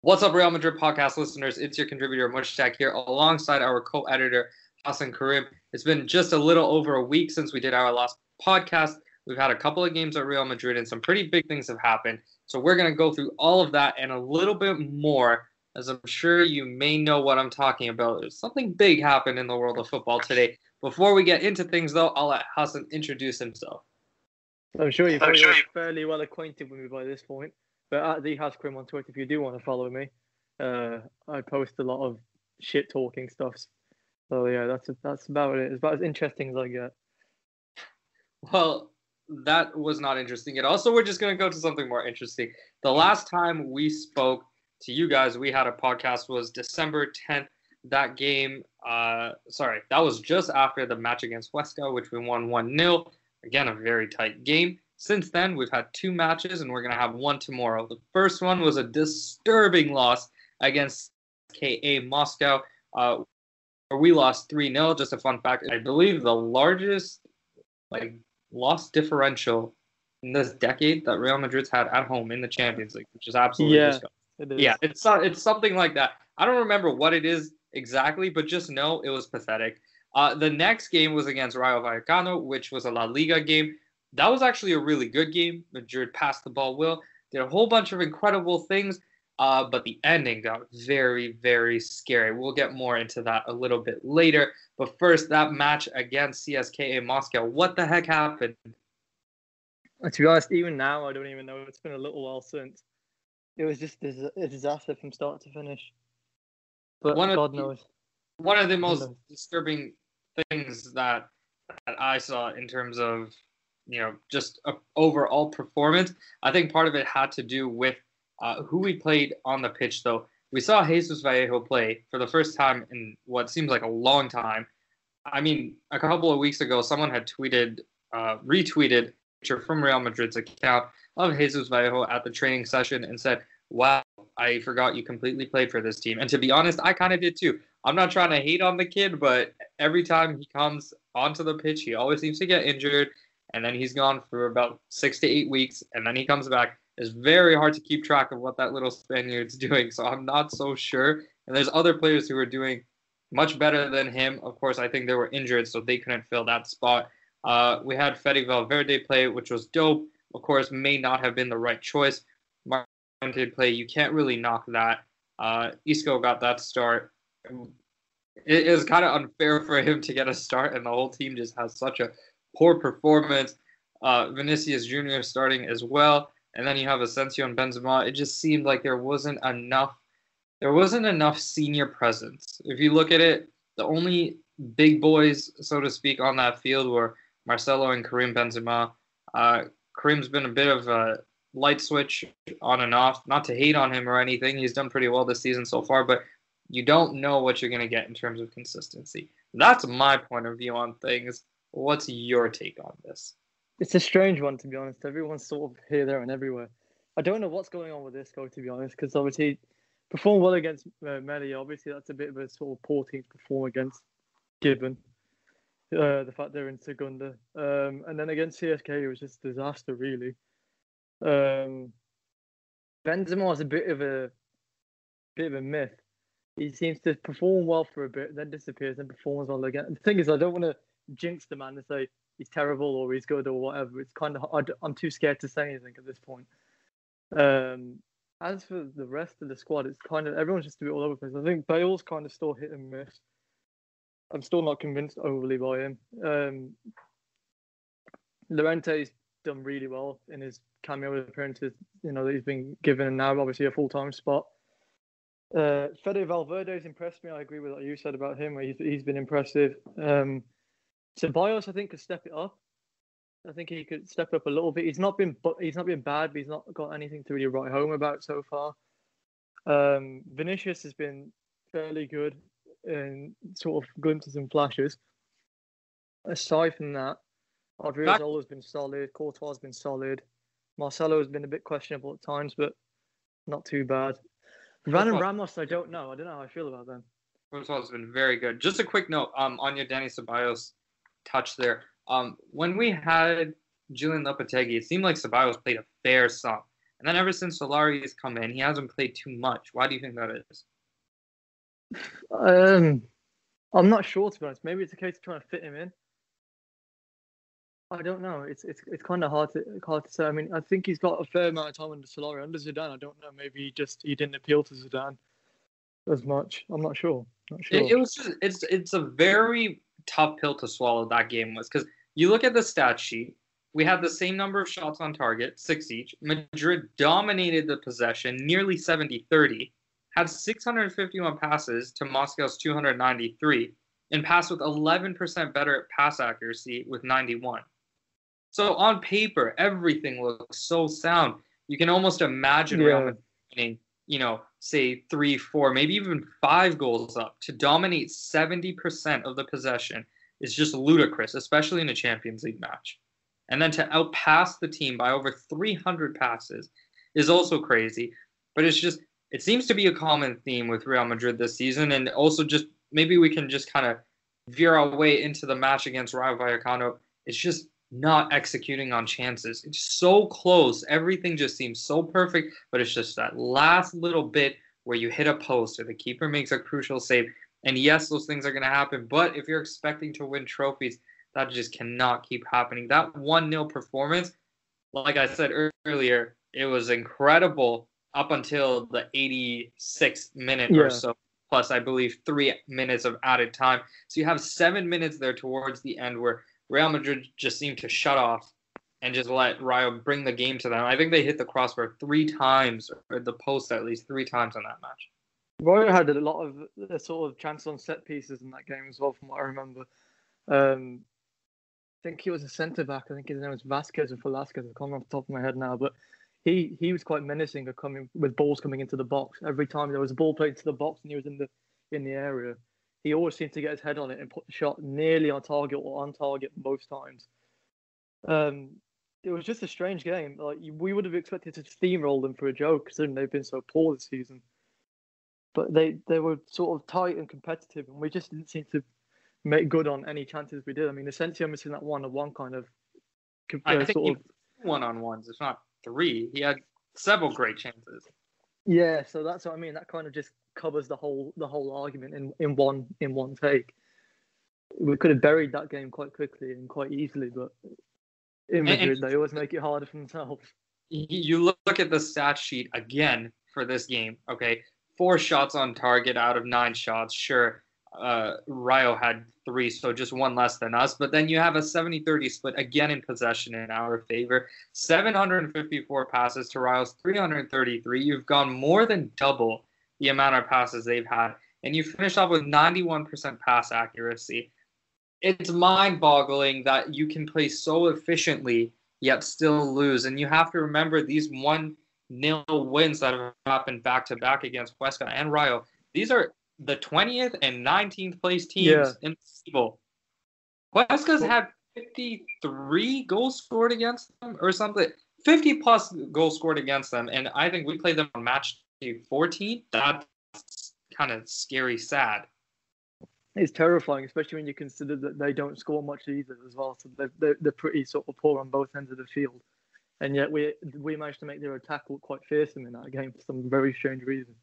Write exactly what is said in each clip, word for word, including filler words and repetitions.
What's up, Real Madrid podcast listeners? It's your contributor, Mushtaq, here alongside our co-editor, Hassan Karim. It's been just a little over a week since we did our last podcast. We've had a couple of games at Real Madrid and some pretty big things have happened. So we're going to go through all of that and a little bit more, as I'm sure you may know what I'm talking about. There's something big happened in the world of football today. Before we get into things, though, I'll let Hassan introduce himself. I'm sure you're probably sure. fairly well acquainted with me by this point. But at the Haskrim on Twitter, if you do want to follow me, uh, I post a lot of shit talking stuff. So yeah, that's that's about it. It's about as interesting as I get. Well, that was not interesting at all. So we're just going to go to something more interesting. The last time we spoke to you guys, we had a podcast was December tenth. That game, uh, sorry, that was just after the match against Huesca, which we won one nil. Again, a very tight game. Since then, we've had two matches, and we're going to have one tomorrow. The first one was a disturbing loss against K A Moscow, uh, where we lost three nil. Just a fun fact, I believe the largest like loss differential in this decade that Real Madrid's had at home in the Champions League, which is absolutely yeah, disgusting. It is. Yeah, it's, it's something like that. I don't remember what it is exactly, but just know it was pathetic. Uh, the next game was against Rayo Vallecano, which was a La Liga game. That was actually a really good game. Madrid passed the ball well, did a whole bunch of incredible things, uh, but the ending got very, very scary. We'll get more into that a little bit later. But first, that match against C S K A Moscow. What the heck happened? To be honest, even now, I don't even know. It's been a little while since. It was just a disaster from start to finish. But one God the, knows. One of the most disturbing things that, that I saw in terms of you know, just a overall performance. I think part of it had to do with uh, who we played on the pitch, though. We saw Jesus Vallejo play for the first time in what seems like a long time. I mean, a couple of weeks ago, someone had tweeted, uh, retweeted a picture from Real Madrid's account of Jesus Vallejo at the training session and said, wow, I forgot you completely played for this team. And to be honest, I kind of did too. I'm not trying to hate on the kid, but every time he comes onto the pitch, he always seems to get injured. And then he's gone for about six to eight weeks, and then he comes back. It's very hard to keep track of what that little Spaniard's doing, so I'm not so sure. And there's other players who are doing much better than him. Of course, I think they were injured, so they couldn't fill that spot. Uh, we had Fede Valverde play, which was dope. Of course, may not have been the right choice. Martin did play. You can't really knock that. Uh, Isco got that start. It is kind of unfair for him to get a start, and the whole team just has such a poor performance. Uh, Vinicius Junior starting as well, and then you have Asensio and Benzema. It just seemed like there wasn't enough. There wasn't enough senior presence. If you look at it, the only big boys, so to speak, on that field were Marcelo and Karim Benzema. Uh, Karim's been a bit of a light switch on and off. Not to hate on him or anything. He's done pretty well this season so far, but you don't know what you're going to get in terms of consistency. That's my point of view on things. What's your take on this? It's a strange one, to be honest. Everyone's sort of here, there, and everywhere. I don't know what's going on with Isco, to be honest, because obviously performed well against uh, Melli. Obviously, that's a bit of a sort of poor team to perform against, given uh, the fact they're in Segunda. Um, and then against C S K, it was just a disaster, really. Um, Benzema was a bit of a bit of a myth. He seems to perform well for a bit, then disappears, then performs well again. And the thing is, I don't want to jinx the man and say he's terrible or he's good or whatever. It's kind of hard. I'm too scared to say anything at this point. Um, as for the rest of the squad, it's kind of everyone's just a bit all over the place. I think Bale's kind of still hit and miss. I'm still not convinced overly by him. Um, Llorente's done really well in his cameo appearances, you know, that he's been given, and now obviously a full-time spot. Uh, Fede Valverde's impressed me. I agree with what you said about him. He's he's been impressive. Um, Ceballos, I think, could step it up. I think he could step up a little bit. He's not been, he's not been bad, but he's not got anything to really write home about so far. Um, Vinicius has been fairly good in sort of glimpses and flashes. Aside from that, Odriozola has been solid. Courtois has been solid. Marcelo has been a bit questionable at times, but not too bad. Varane and Ramos, I don't know. I don't know how I feel about them. Courtois has been very good. Just a quick note um, on your Dani Ceballos touch there. Um, when we had Julian Lopetegui, it seemed like Ceballos played a fair sum. And then ever since Solari has come in, he hasn't played too much. Why do you think that is? Um, I'm not sure, to be honest. Maybe it's a case of trying to fit him in. I don't know. It's it's it's kind of hard to hard to say. I mean, I think he's got a fair amount of time under Solari. Under Zidane, I don't know. Maybe he just he didn't appeal to Zidane as much. I'm not sure. Not sure. It, it was just it's it's a very tough pill to swallow. That game was because you look at the stat sheet. We had the same number of shots on target, six each. Madrid dominated the possession, nearly seventy thirty, had six hundred fifty-one passes to Moscow's two hundred ninety-three, and passed with eleven percent better pass accuracy with ninety-one. So on paper, everything looks so sound. You can almost imagine Yeah. Real Madrid winning, you know, say three, four, maybe even five goals up to dominate seventy percent of the possession is just ludicrous, especially in a Champions League match. And then to outpass the team by over three hundred passes is also crazy. But it's just, it seems to be a common theme with Real Madrid this season. And also just, maybe we can just kind of veer our way into the match against Rayo Vallecano. It's just not executing on chances. It's so close. Everything just seems so perfect, but it's just that last little bit where you hit a post or the keeper makes a crucial save. And yes, those things are going to happen, but if you're expecting to win trophies, that just cannot keep happening. That one nil performance, like I said earlier, it was incredible up until the eighty-sixth minute Yeah. or so, plus I believe three minutes of added time. So you have seven minutes there towards the end where Real Madrid just seemed to shut off and just let Rayo bring the game to them. I think they hit the crossbar three times, or the post at least three times on that match. Rayo had a lot of uh, sort of chances on set pieces in that game as well, from what I remember. Um, I think he was a centre back. I think his name was Vasquez or Velasquez. I can't remember off the top of my head now, but he he was quite menacing of coming with balls coming into the box. Every time there was a ball played into the box and he was in the in the area, he always seemed to get his head on it and put the shot nearly on target or on target most times. Um, it was just a strange game. Like we would have expected to steamroll them for a joke, considering they've been so poor this season. But they, they were sort of tight and competitive, and we just didn't seem to make good on any chances we did. I mean, Asensio missing that one on one kind of uh, I think sort he of one on ones, if not three. He had several great chances. yeah. So that's what I mean. That kind of just covers the whole the whole argument in, in one in one take. We could have buried that game quite quickly and quite easily, but in Madrid And- they always make it harder for themselves. You look at the stat sheet again for this game. Okay, four shots on target out of nine shots. Sure, uh, Rayo had three, so just one less than us. But then you have a seventy thirty split again in possession in our favor. seven hundred fifty-four passes to Rayo's three hundred thirty-three. You've gone more than double the amount of passes they've had. And you finish off with ninety-one percent pass accuracy. It's mind-boggling that you can play so efficiently yet still lose. And you have to remember these one nil wins that have happened back-to-back against Huesca and Rayo. These are the twentieth and nineteenth place teams Yeah. in the table. Huesca's had fifty-three goals scored against them or something. fifty plus goals scored against them. And I think we played them on match day fourteen. That's kind of scary, sad. It's terrifying, especially when you consider that they don't score much either as well. So they're, they're, they're pretty sort of poor on both ends of the field. And yet we we managed to make their attack look quite fearsome in that game for some very strange reason.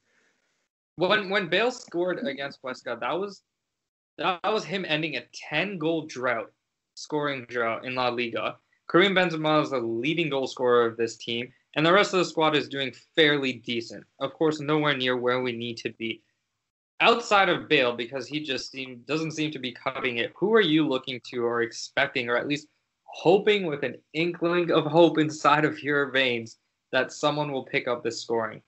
When when Bale scored against Huesca, that was that was him ending a ten-goal drought, scoring drought in La Liga. Karim Benzema is the leading goal scorer of this team, and the rest of the squad is doing fairly decent. Of course, nowhere near where we need to be. Outside of Bale, because he just seem, doesn't seem to be cutting it, who are you looking to or expecting, or at least hoping with an inkling of hope inside of your veins that someone will pick up this scoring?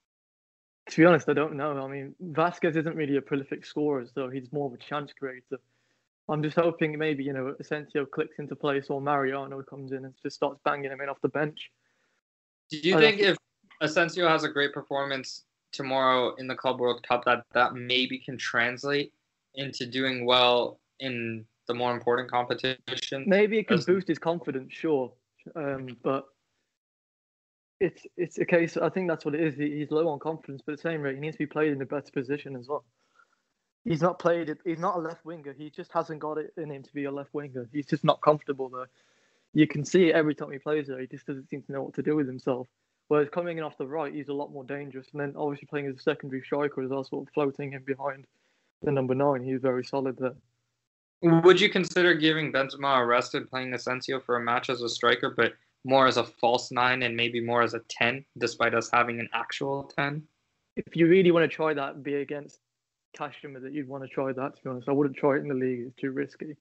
To be honest, I don't know. I mean, Vasquez isn't really a prolific scorer, so he's more of a chance creator. I'm just hoping maybe, you know, Asensio clicks into place or Mariano comes in and just starts banging him in off the bench. Do you I think don't- if Asensio has a great performance tomorrow in the Club World Cup, that that maybe can translate into doing well in the more important competition? Maybe it could As- boost his confidence, sure. Um, but it's it's a case, I think that's what it is. He, he's low on confidence, but at the same rate, he needs to be played in a better position as well. He's not played it. He's not a left winger. He just hasn't got it in him to be a left winger. He's just not comfortable there. You can see it every time he plays there. He just doesn't seem to know what to do with himself. Whereas coming in off the right, he's a lot more dangerous. And then obviously playing as a secondary striker as well, sort of floating in behind the number nine. He's very solid there. Would you consider giving Benzema a rest and playing Asensio for a match as a striker, but more as a false nine and maybe more as a ten, despite us having an actual ten? If you really want to try that, be against Kashima that you'd want to try that, to be honest. I wouldn't try it in the league. It's too risky.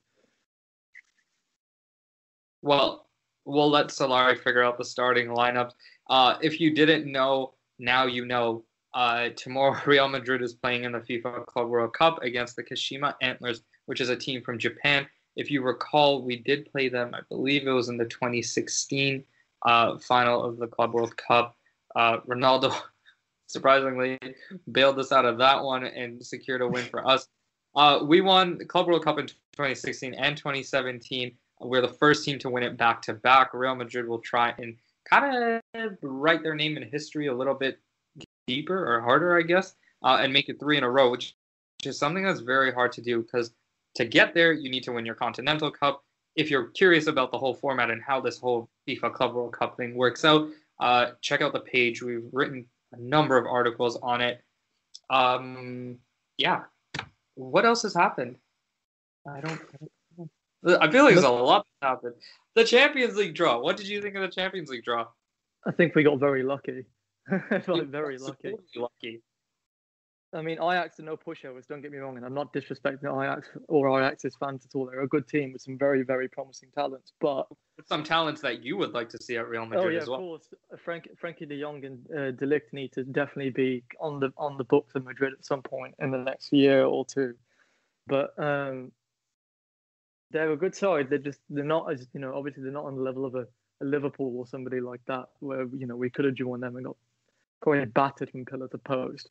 Well, we'll let Solari figure out the starting lineup. Uh, if you didn't know, now you know. Uh, tomorrow, Real Madrid is playing in the FIFA Club World Cup against the Kashima Antlers, which is a team from Japan. If you recall, we did play them, I believe it was in the twenty sixteen uh, final of the Club World Cup. Uh, Ronaldo, surprisingly, bailed us out of that one and secured a win for us. Uh, we won the Club World Cup in twenty sixteen and twenty seventeen. We're the first team to win it back-to-back. Real Madrid will try and kind of write their name in history a little bit deeper or harder, I guess, uh, and make it three in a row, which, which is something that's very hard to do because to get there, you need to win your Continental Cup. If you're curious about the whole format and how this whole FIFA Club World Cup thing works out, uh, check out the page. We've written a number of articles on it. Um, yeah. What else has happened? I don't, I don't I feel like there's a lot that happened. The Champions League draw. What did you think of the Champions League draw? I think we got very lucky. like very lucky. lucky. I mean, Ajax are no pushovers, don't get me wrong, and I'm not disrespecting Ajax or Ajax's fans at all. They're a good team with some very, very promising talents, but some talents that you would like to see at Real Madrid oh, yeah, as well. Of course, Frank, Frankie De Jong and uh, De Ligt need to definitely be on the on the books of Madrid at some point in the next year or two. But um, they're a good side. They're just they're not as you know. Obviously, they're not on the level of a, a Liverpool or somebody like that, where you know we could have joined them and got quite battered from pillar to post.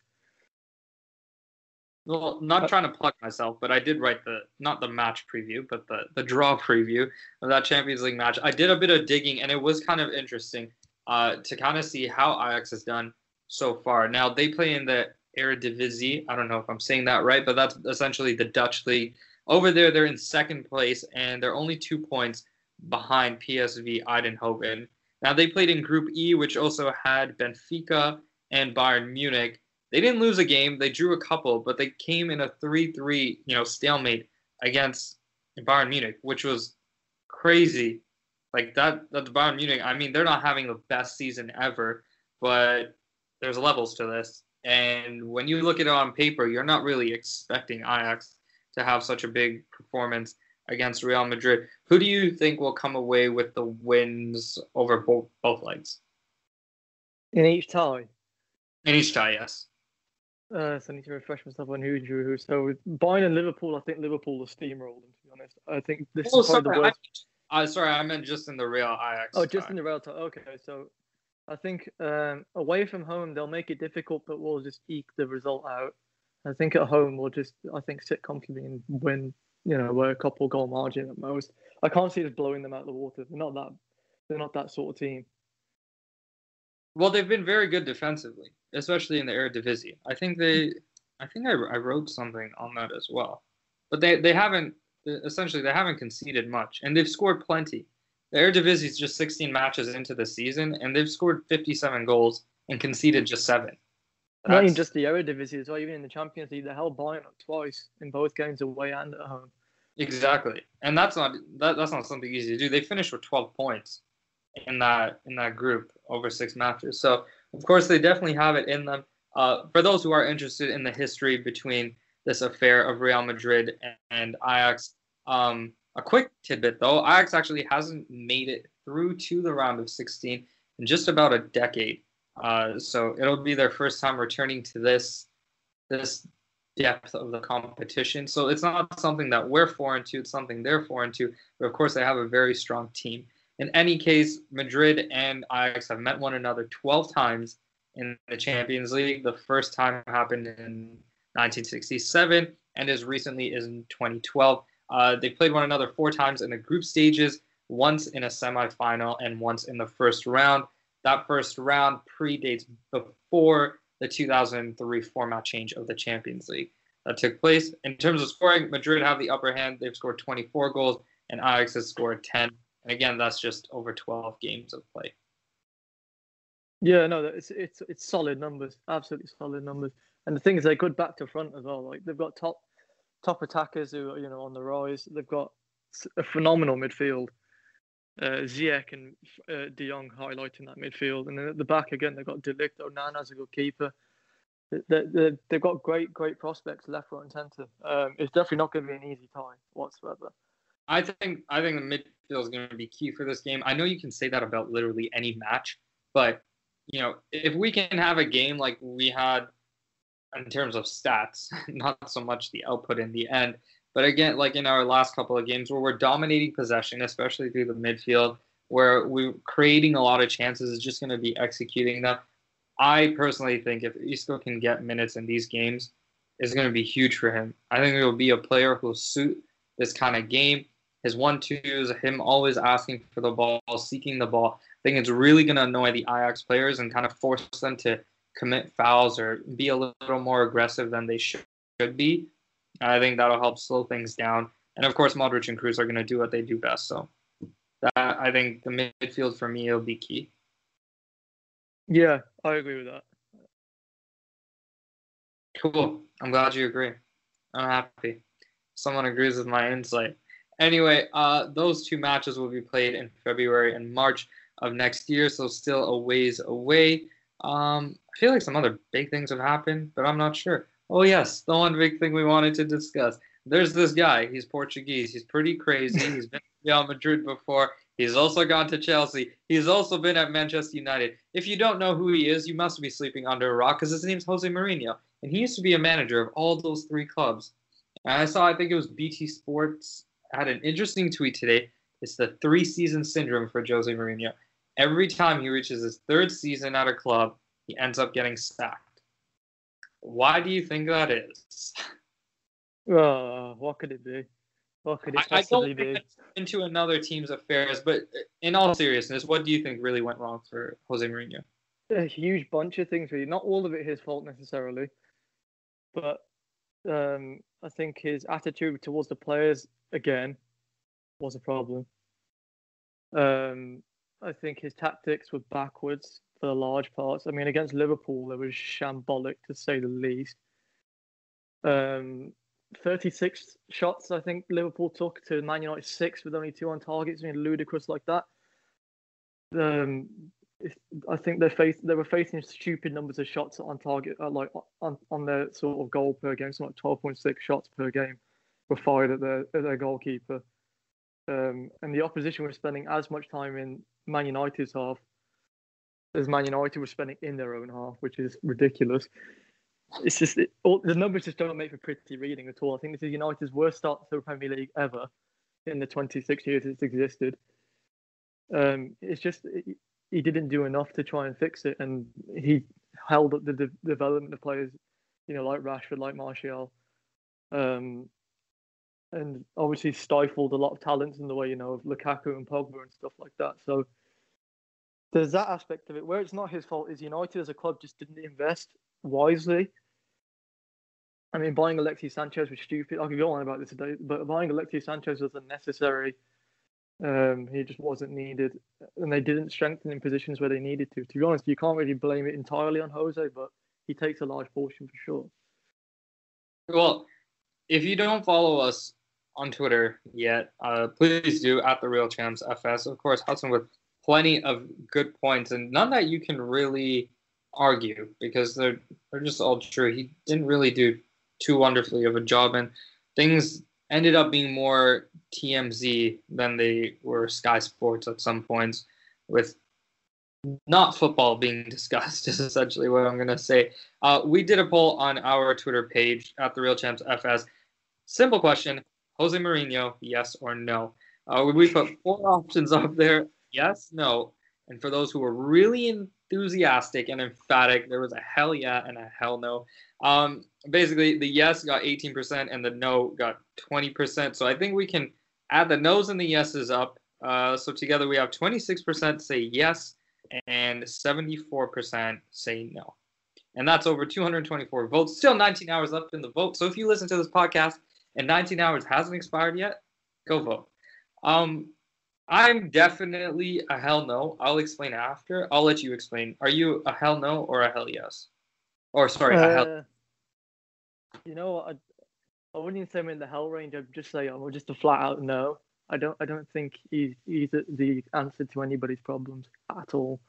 Well, not trying to plug myself, but I did write the not the match preview, but the the draw preview of that Champions League match. I did a bit of digging, and it was kind of interesting uh, to kind of see how Ajax has done so far. Now they play in the Eredivisie. I don't know if I'm saying that right, but that's essentially the Dutch league. Over there, they're in second place, and they're only two points behind P S V Eindhoven. Now, they played in Group E, which also had Benfica and Bayern Munich. They didn't lose a game. They drew a couple, but they came in a three three, you know, stalemate against Bayern Munich, which was crazy. Like, that, that's Bayern Munich. I mean, they're not having the best season ever, but there's levels to this. And when you look at it on paper, you're not really expecting Ajax to have such a big performance against Real Madrid. Who do you think will come away with the wins over both, both legs? In each tie? In each tie, yes. Uh, so I need to refresh myself on who drew who. So with Bayern and Liverpool, I think Liverpool will steamroll them, to be honest. I think this oh, is probably sorry, the worst. I, uh, sorry, I meant just in the Real Ajax. Oh, just tie. in the Real tie. Okay, so I think um, away from home, they'll make it difficult, but we'll just eke the result out. I think at home, we'll just, I think, sit comfortably and win, you know, we're a couple goal margin at most. I can't see us blowing them out of the water. They're not that, they're not that sort of team. Well, they've been very good defensively, especially in the Eredivisie. I think they, I think I, I wrote something on that as well. But they, they haven't, essentially, they haven't conceded much, and they've scored plenty. The Eredivisie is just sixteen matches into the season, and they've scored fifty-seven goals and conceded just seven. That's, not even just the Eredivisie as well, even in the Champions League, they held Bayern up twice in both games away and at home. Exactly, and that's not that, that's not something easy to do. They finished with twelve points in that in that group over six matches. So of course they definitely have it in them. Uh, for those who are interested in the history between this affair of Real Madrid and, and Ajax, um, a quick tidbit though: Ajax actually hasn't made it through to the round of sixteen in just about a decade. Uh, so it'll be their first time returning to this this depth of the competition. So it's not something that we're foreign to, it's something they're foreign to. But of course, they have a very strong team. In any case, Madrid and Ajax have met one another twelve times in the Champions League. The first time happened in nineteen sixty-seven, and as recently as in twenty twelve. Uh, they played one another four times in the group stages, once in a semifinal and once in the first round. That first round predates before the two thousand three format change of the Champions League that took place. In terms of scoring, Madrid have the upper hand. They've scored twenty-four goals, and Ajax has scored ten. And again, that's just over twelve games of play. Yeah, no, it's it's it's solid numbers, absolutely solid numbers. And the thing is, they're good back to front as well. Like they've got top top attackers who are, you know, on the rise. They've got a phenomenal midfield. Uh, Ziyech and uh, De Jong highlighting that midfield, and then at the back again they've got De Ligt, Onana as a good keeper. They, they, they've got great great prospects left, right, and centre. Um, it's definitely not going to be an easy tie whatsoever. I think I think the midfield is going to be key for this game. I know you can say that about literally any match, but you know, if we can have a game like we had in terms of stats, not so much the output in the end, but again, like in our last couple of games where we're dominating possession, especially through the midfield, where we're creating a lot of chances, it's just going to be executing them. I personally think if Isco can get minutes in these games, it's going to be huge for him. I think it will be a player who will suit this kind of game. His one-twos, him always asking for the ball, seeking the ball. I think it's really going to annoy the Ajax players and kind of force them to commit fouls or be a little more aggressive than they should be. I think that'll help slow things down. And, of course, Modric and Kroos are going to do what they do best. So that, I think the midfield for me will be key. Yeah, I agree with that. Cool. I'm glad you agree. I'm happy. Someone agrees with my insight. Anyway, uh, those two matches will be played in February and March of next year, so still a ways away. Um, I feel like some other big things have happened, but I'm not sure. Oh, yes, the one big thing we wanted to discuss. There's this guy. He's Portuguese. He's pretty crazy. He's been to Real Madrid before. He's also gone to Chelsea. He's also been at Manchester United. If you don't know who he is, you must be sleeping under a rock because his name's Jose Mourinho, and he used to be a manager of all those three clubs. And I saw, I think it was B T Sports, had an interesting tweet today. It's the three-season syndrome for Jose Mourinho. Every time he reaches his third season at a club, he ends up getting sacked. Why do you think that is? Uh, what could it be? What could it possibly I, I don't be? get into another team's affairs, but in all seriousness, what do you think really went wrong for Jose Mourinho? A huge bunch of things, really. Not all of it his fault necessarily, but um, I think his attitude towards the players, again, was a problem. Um, I think his tactics were backwards for the large parts. I mean, against Liverpool, it was shambolic to say the least. Um, thirty-six shots, I think Liverpool took to Man United six with only two on target. Something ludicrous like that. Um, I think they faced they were facing stupid numbers of shots on target, uh, like on, on their sort of goal per game. Something like twelve point six shots per game were fired at their at their goalkeeper. Um, and the opposition were spending as much time in Man United's half as Man United were spending in their own half, which is ridiculous. It's just it, all, the numbers just don't make for pretty reading at all. I think this is United's worst start to the Premier League ever in the twenty-six years it's existed. Um, it's just it, he didn't do enough to try and fix it, and he held up the de- development of players, you know, like Rashford, like Martial, um, and obviously stifled a lot of talents in the way, you know, of Lukaku and Pogba and stuff like that. So there's that aspect of it. Where it's not his fault is United as a club just didn't invest wisely. I mean, buying Alexis Sanchez was stupid. I could go on about this today, but buying Alexis Sanchez was unnecessary. Um, he just wasn't needed, and they didn't strengthen in positions where they needed to. To be honest, you can't really blame it entirely on Jose, but he takes a large portion for sure. Well, if you don't follow us on Twitter yet, uh, please do at the Real Champs F S. Of course, Hudson with plenty of good points, and none that you can really argue because they're they're just all true. He didn't really do too wonderfully of a job, and things ended up being more T M Z than they were Sky Sports at some points, with not football being discussed is essentially what I'm going to say. Uh, we did a poll on our Twitter page at the Real Champs F S. Simple question, Jose Mourinho, yes or no? Uh, we put four options up there, yes, no. And for those who were really enthusiastic and emphatic, there was a hell yeah and a hell no. Um, basically, the yes got eighteen percent and the no got twenty percent. So I think we can add the no's and the yeses up. Uh, so together we have twenty-six percent say yes and seventy-four percent say no. And that's over two hundred twenty-four votes. Still nineteen hours left in the vote. So if you listen to this podcast and nineteen hours hasn't expired yet, go vote. Um, I'm definitely a hell no. I'll explain after. I'll let you explain. Are you a hell no or a hell yes? Or sorry, a hell. Uh, you know what? I, I wouldn't even say I'm in the hell range. I'd just say I'm just a flat out no. I don't. I don't think he's he's the answer to anybody's problems at all.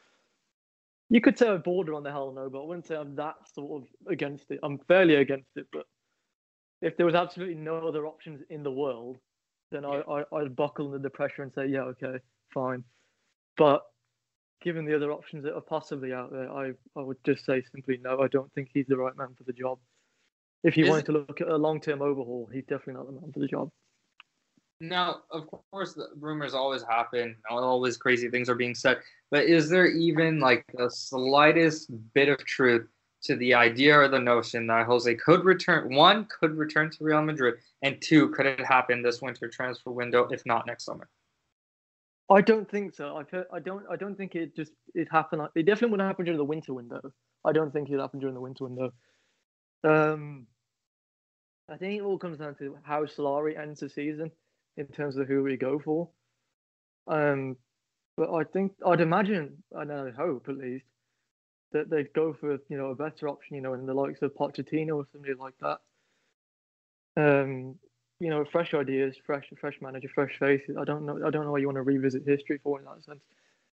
You could say I border on the hell no, but I wouldn't say I'm that sort of against it. I'm fairly against it, but if there was absolutely no other options in the world, then I, I I'd buckle under the pressure and say, yeah, okay, fine. But given the other options that are possibly out there, I I would just say simply no. I don't think he's the right man for the job. If you Is wanted it, to look at a long-term overhaul, he's definitely not the man for the job. now, of course, the rumors always happen. Always crazy things are being said. But is there even like the slightest bit of truth to the idea or the notion that Jose could return? One, could return to Real Madrid, and two, could it happen this winter transfer window, if not next summer? I don't think so. I've heard, I don't. I don't think it just it happened. It definitely wouldn't happen during the winter window. I don't think it happened during the winter window. Um, I think it all comes down to how Solari ends the season in terms of who we go for. Um, but I think I'd imagine, and I hope at least, that they'd go for you know a better option, you know, in the likes of Pochettino or somebody like that. Um, you know, fresh ideas, fresh, fresh manager, fresh faces. I don't know. I don't know why you want to revisit history for in that sense.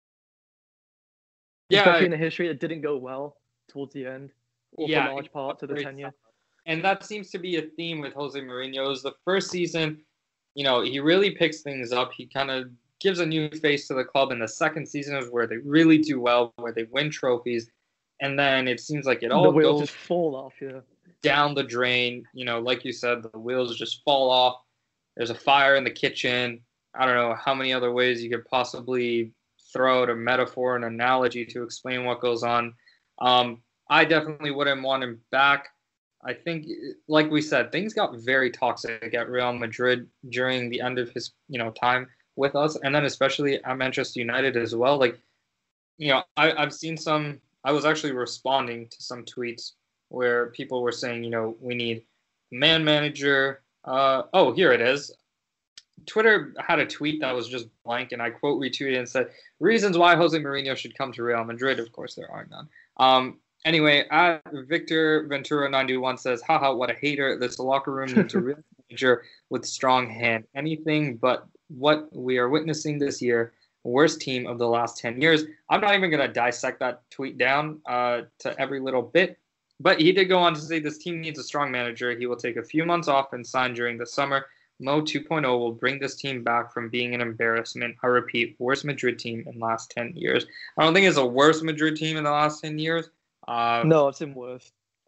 Yeah, Especially in a history that didn't go well towards the end, or yeah, for large parts of the tenure. And that seems to be a theme with Jose Mourinho. It was the first season, you know, he really picks things up. He kind of gives a new face to the club. And the second season is where they really do well, where they win trophies. And then it seems like it all the wheels goes just fall off, yeah. down the drain. You know, like you said, the wheels just fall off. There's a fire in the kitchen. I don't know how many other ways you could possibly throw out a metaphor, an analogy to explain what goes on. Um, I definitely wouldn't want him back. I think, like we said, things got very toxic at Real Madrid during the end of his, you know, time with us, and then especially at Manchester United as well. Like, you know, I, I've seen some. I was actually responding to some tweets where people were saying, you know, we need a man manager. Uh, oh, here it is. Twitter had a tweet that was just blank, and I quote retweeted and said, "Reasons why Jose Mourinho should come to Real Madrid." Of course, there are none. Um, Anyway, at Victor Ventura ninety-one says, haha, what a hater. This locker room needs a real manager with strong hand. Anything but what we are witnessing this year. Worst team of the last ten years. I'm not even going to dissect that tweet down uh, to every little bit. But he did go on to say this team needs a strong manager. He will take a few months off and sign during the summer. Mo two point oh will bring this team back from being an embarrassment. I repeat, worst Madrid team in the last ten years. I don't think it's a worst Madrid team in the last ten years. Uh, no, it's in worse.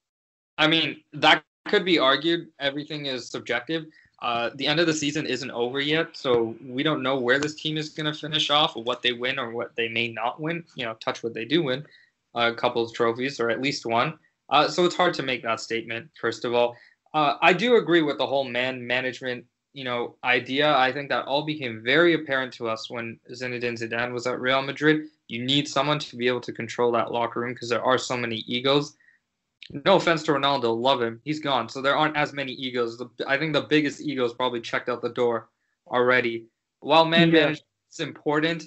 I mean, that could be argued. Everything is subjective. Uh, the end of the season isn't over yet, so we don't know where this team is going to finish off, or what they win, or what they may not win. You know, touch what they do win, a couple of trophies, or at least one. Uh, so it's hard to make that statement. First of all, uh, I do agree with the whole man management, you know, idea. I think that all became very apparent to us when Zinedine Zidane was at Real Madrid. You need someone to be able to control that locker room because there are so many egos. No offense to Ronaldo, love him. He's gone, so there aren't as many egos. The, I think the biggest egos probably checked out the door already. While man yeah. management is important,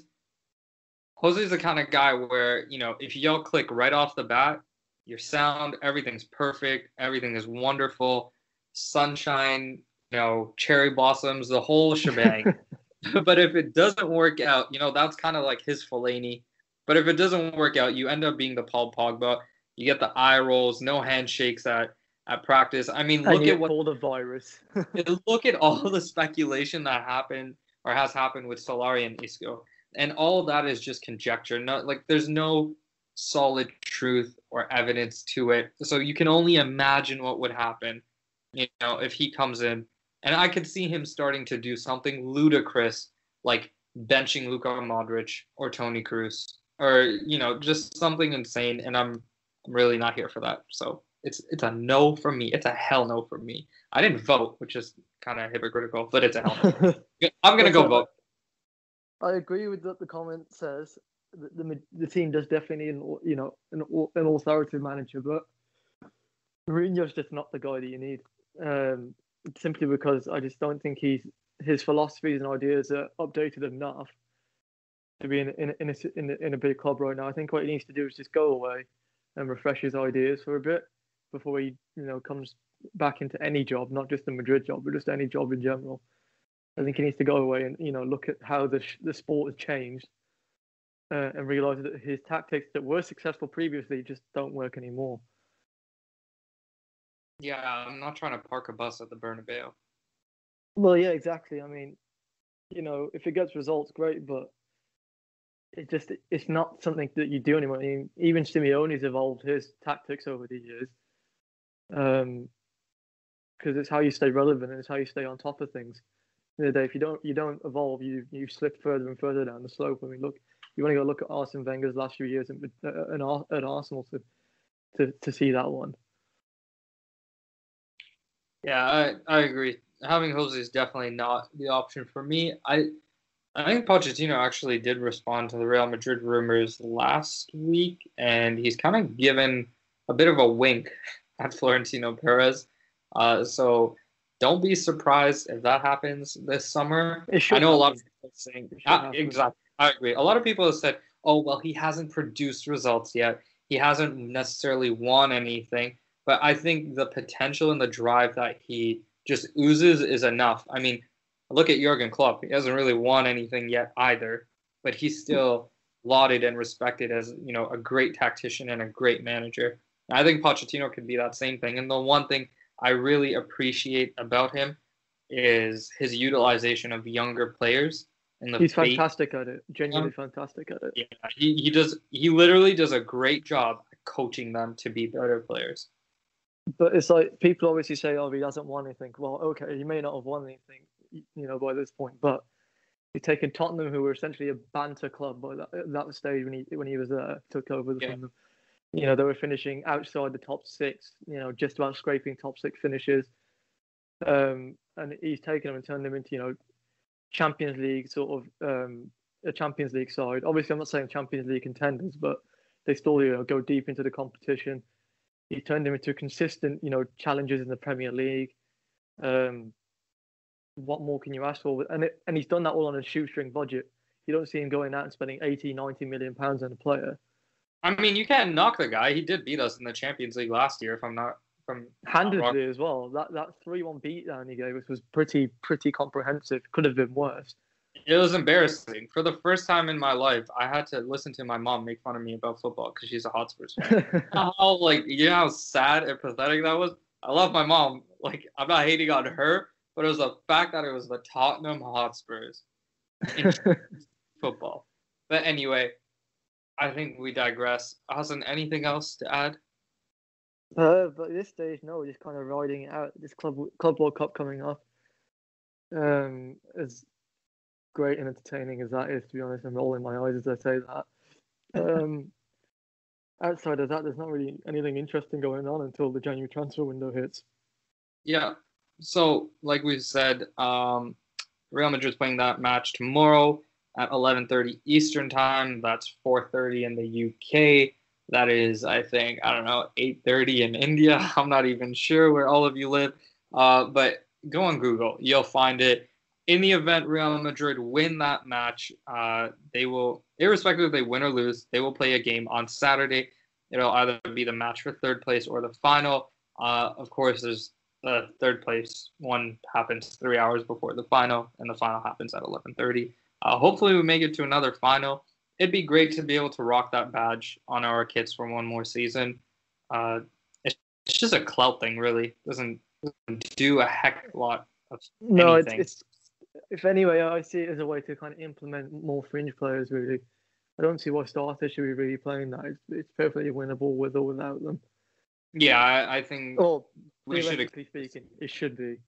Jose's the kind of guy where, you know, if you yell click right off the bat, your sound, everything's perfect, everything is wonderful, sunshine, you know, cherry blossoms, the whole shebang. But if it doesn't work out, you know, that's kind of like his Fellaini. But if it doesn't work out, you end up being the Paul Pogba. You get the eye rolls, no handshakes at, at practice. I mean, look at what all the virus. Look at all the speculation that happened or has happened with Solari and Isco, and all of that is just conjecture. No, like there's no solid truth or evidence to it. So you can only imagine what would happen, you know, if he comes in. And I could see him starting to do something ludicrous, like benching Luka Modric or Toni Kroos, or you know, just something insane. And I'm I'm really not here for that. So it's it's a no from me. It's a hell no from me. I didn't vote, which is kind of hypocritical, but it's a hell no. I'm gonna go vote. I agree with what the comment says. The, the the team does definitely need an you know an an authoritative manager, but Mourinho's just not the guy that you need. Um, simply because I just don't think he's his philosophies and ideas are updated enough to be in in in a, in a, in a big club right now. I think what he needs to do is just go away and refresh his ideas for a bit before he, you know, comes back into any job, not just the Madrid job, but just any job in general. I think he needs to go away and, you know, look at how the the sport has changed uh, and realize that his tactics that were successful previously just don't work anymore. Yeah, I'm not trying to park a bus at the Bernabeu. Well, yeah, exactly. I mean, you know, if it gets results, great, but it just it's not something that you do anymore. I mean, even Simeone's evolved his tactics over the years, um, because it's how you stay relevant and it's how you stay on top of things. In the day, if you don't you don't evolve, you you slip further and further down the slope. I mean, look, you want to go look at Arsene Wenger's last few years at, at, at Arsenal to, to to see that one. Yeah, I, I agree. Having Jose is definitely not the option for me. I I think Pochettino actually did respond to the Real Madrid rumors last week, and he's kind of given a bit of a wink at Florentino Perez. Uh, so don't be surprised if that happens this summer. I know happen. a lot of people are saying ah, exactly. I agree. A lot of people have said, "Oh, well, he hasn't produced results yet. He hasn't necessarily won anything." But I think the potential and the drive that he just oozes is enough. I mean, look at Jurgen Klopp. He hasn't really won anything yet either, but he's still lauded and respected as, you know, a great tactician and a great manager. I think Pochettino could be that same thing. And the one thing I really appreciate about him is his utilization of younger players. And the he's faith. fantastic at it. Genuinely um, fantastic at it. Yeah, he, he does. He literally does a great job coaching them to be better players. But it's like people obviously say, "Oh, he hasn't won anything." Well, okay, he may not have won anything, you know, by this point. But you've taken Tottenham, who were essentially a banter club by that, that stage when he when he was there, took over yeah. from them. You know, they were finishing outside the top six. You know, just about scraping top six finishes. Um, and he's taken them and turned them into, you know, Champions League sort of um, a Champions League side. Obviously, I'm not saying Champions League contenders, but they still, you know, go deep into the competition. He turned them into consistent, you know, challenges in the Premier League. Um, what more can you ask for? And it, and he's done that all on a shoestring budget. You don't see him going out and spending eighty, ninety million pounds on a player. I mean, you can't knock the guy. He did beat us in the Champions League last year, if I'm not from handedly as well. That that three one beatdown he gave us was pretty pretty comprehensive. Could have been worse. It was embarrassing. For the first time in my life, I had to listen to my mom make fun of me about football because she's a Hotspurs fan. How, like, you know how sad and pathetic that was? I love my mom. Like, I'm not hating on her, but it was the fact that it was the Tottenham Hotspurs in football. But anyway, I think we digress. Hassan, anything else to add? Uh, but at this stage, no, we're just kind of riding it out. This Club Club World Cup coming up. Um, as great and entertaining as that is, to be honest, I'm rolling my eyes as I say that. Um, outside of that, there's not really anything interesting going on until the January transfer window hits. Yeah. So, like we said, um, Real Madrid's playing that match tomorrow at eleven thirty Eastern time. That's four thirty in the U K. That is, I think, I don't know, eight thirty in India. I'm not even sure where all of you live. Uh, but go on Google. You'll find it. In the event Real Madrid win that match, uh, they will, irrespective if they win or lose, they will play a game on Saturday. It'll either be the match for third place or the final. Uh, of course, there's the third place one happens three hours before the final, and the final happens at eleven thirty. Uh, hopefully, we make it to another final. It'd be great to be able to rock that badge on our kits for one more season. Uh, it's, it's just a clout thing, really. It doesn't, doesn't do a heck of a lot of no, anything. It's, it's if anyway, I see it as a way to kind of implement more fringe players. Really, I don't see why starters should be really playing that. It's, it's perfectly winnable with or without them. Yeah, I, I think. Oh, we theoretically should, speaking, it should be.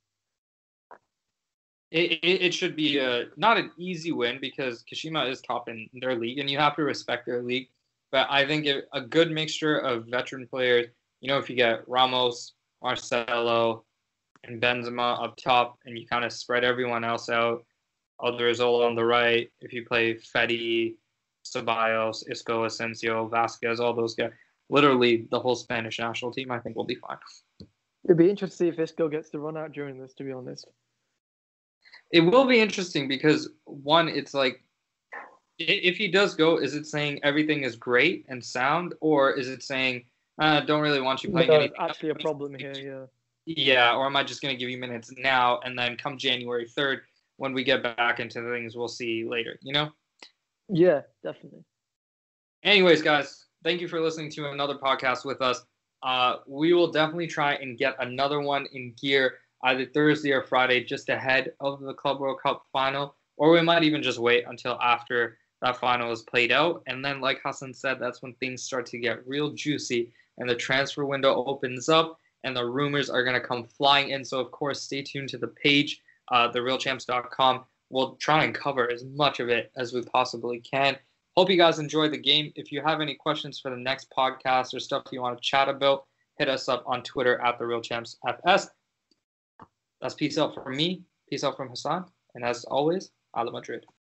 It, it it should be a, not an easy win because Kashima is top in their league, and you have to respect their league. But I think it, a good mixture of veteran players. You know, if you get Ramos, Marcelo, and Benzema up top, and you kind of spread everyone else out. Odriozola on the right. If you play Fedi, Ceballos, Isco, Asensio, Vasquez, all those guys, literally the whole Spanish national team, I think will be fine. It'd be interesting to see if Isco gets the run out during this, to be honest. It will be interesting because one, it's like if he does go, is it saying everything is great and sound, or is it saying uh, don't really want you playing No, anything? there's actually a problem here. Yeah. Yeah, or am I just going to give you minutes now and then come January third when we get back into things, we'll see later, you know? Yeah, definitely. Anyways, guys, thank you for listening to another podcast with us. Uh, we will definitely try and get another one in gear either Thursday or Friday just ahead of the Club World Cup final, or we might even just wait until after that final is played out. And then, like Hassan said, that's when things start to get real juicy and the transfer window opens up and the rumors are going to come flying in. So, of course, stay tuned to the page, uh, the real champs dot com. We'll try and cover as much of it as we possibly can. Hope you guys enjoyed the game. If you have any questions for the next podcast or stuff you want to chat about, hit us up on Twitter at the real champs F S. That's peace out from me. Peace out from Hassan. And as always, Ala Madrid.